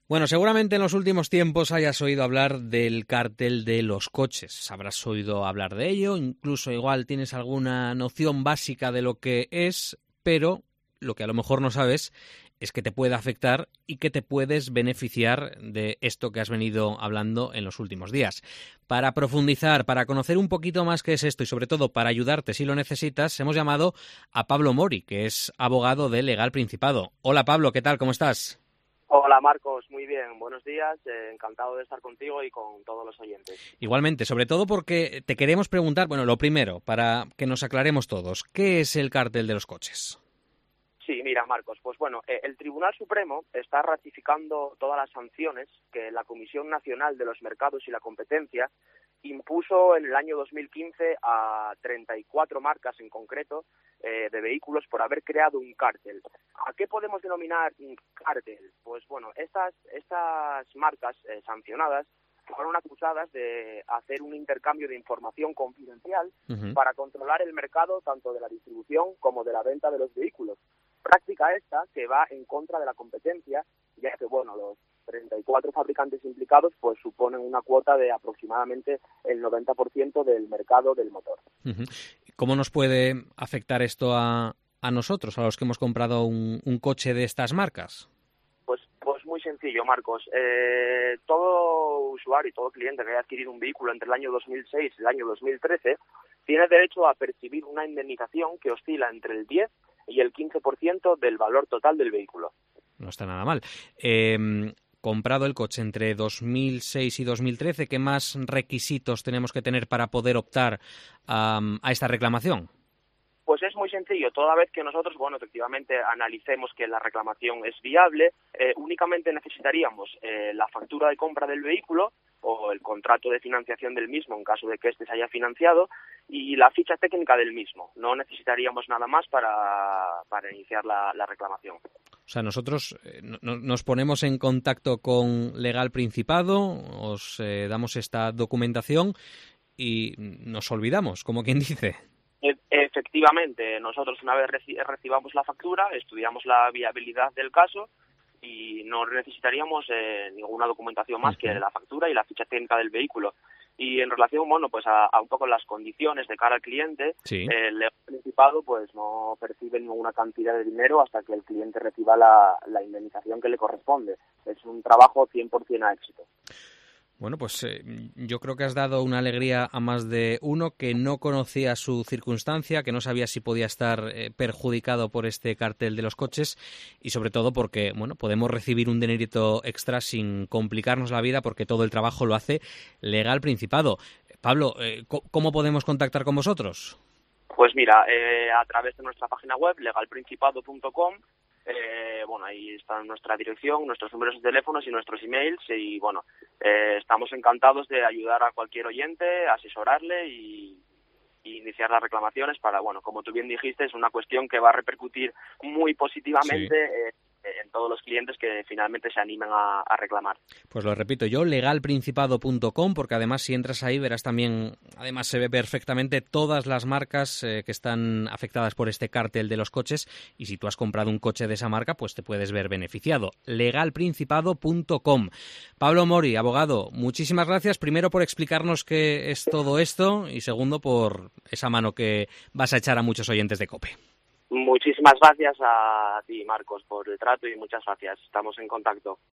Bueno, seguramente en los últimos tiempos hayas oído hablar del cártel de los coches. Habrás oído hablar de ello, incluso igual tienes alguna noción básica de lo que es, pero lo que a lo mejor no sabes es que te puede afectar y que te puedes beneficiar de esto que has venido hablando en los últimos días. Para profundizar, para conocer un poquito más qué es esto y sobre todo para ayudarte si lo necesitas, hemos llamado a Pablo Mori, que es abogado de Legal Principado. Hola Pablo, ¿qué tal? ¿Cómo estás? Hola Marcos, muy bien, buenos días, encantado de estar contigo y con todos los oyentes. Igualmente, sobre todo porque te queremos preguntar, bueno, lo primero, para que nos aclaremos todos, ¿qué es el cártel de los coches? Sí, mira Marcos, pues bueno, el Tribunal Supremo está ratificando todas las sanciones que la Comisión Nacional de los Mercados y la Competencia impuso en el año 2015 a 34 marcas en concreto de vehículos por haber creado un cártel. ¿A qué podemos denominar un cártel? Pues bueno, estas marcas sancionadas fueron acusadas de hacer un intercambio de información confidencial para controlar el mercado tanto de la distribución como de la venta de los vehículos. Práctica esta que va en contra de la competencia, ya que bueno, los 34 fabricantes implicados pues suponen una cuota de aproximadamente el 90% del mercado del motor. ¿Cómo nos puede afectar esto a nosotros, a los que hemos comprado un coche de estas marcas? Pues muy sencillo, Marcos. Todo usuario y todo cliente que haya adquirido un vehículo entre el año 2006 y el año 2013 tiene derecho a percibir una indemnización que oscila entre el 10 y el 15% del valor total del vehículo. No está nada mal. Comprado el coche entre 2006 y 2013, ¿qué más requisitos tenemos que tener para poder optar a esta reclamación? Pues es muy sencillo. Toda vez que nosotros, bueno, efectivamente analicemos que la reclamación es viable, únicamente necesitaríamos la factura de compra del vehículo o el contrato de financiación del mismo en caso de que éste se haya financiado y la ficha técnica del mismo. No necesitaríamos nada más para iniciar la reclamación. O sea, nosotros nos ponemos en contacto con Legal Principado, os damos esta documentación y nos olvidamos, como quien dice. Efectivamente, nosotros una vez recibamos la factura, estudiamos la viabilidad del caso y no necesitaríamos ninguna documentación más que la factura y la ficha técnica del vehículo. Y en relación, bueno, pues a un poco las condiciones de cara al cliente, sí. El Legal Principado pues no percibe ninguna cantidad de dinero hasta que el cliente reciba la indemnización que le corresponde. Es un trabajo 100% a éxito. Bueno, pues yo creo que has dado una alegría a más de uno que no conocía su circunstancia, que no sabía si podía estar perjudicado por este cártel de los coches y sobre todo porque, bueno, podemos recibir un dinerito extra sin complicarnos la vida porque todo el trabajo lo hace Legal Principado. Pablo, ¿cómo podemos contactar con vosotros? Pues mira, a través de nuestra página web, legalprincipado.com, bueno, ahí está nuestra dirección, nuestros números de teléfonos y nuestros emails y bueno, estamos encantados de ayudar a cualquier oyente, asesorarle y iniciar las reclamaciones para, bueno, como tú bien dijiste, es una cuestión que va a repercutir muy positivamente en todos los clientes que finalmente se animen a reclamar. Pues lo repito yo, legalprincipado.com, porque además si entras ahí verás también, además se ve perfectamente todas las marcas que están afectadas por este cártel de los coches y si tú has comprado un coche de esa marca, pues te puedes ver beneficiado. legalprincipado.com. Pablo Mori, abogado, muchísimas gracias, primero por explicarnos qué es todo esto y segundo por esa mano que vas a echar a muchos oyentes de COPE. Muchísimas gracias a ti, Marcos, por el trato y muchas gracias. Estamos en contacto.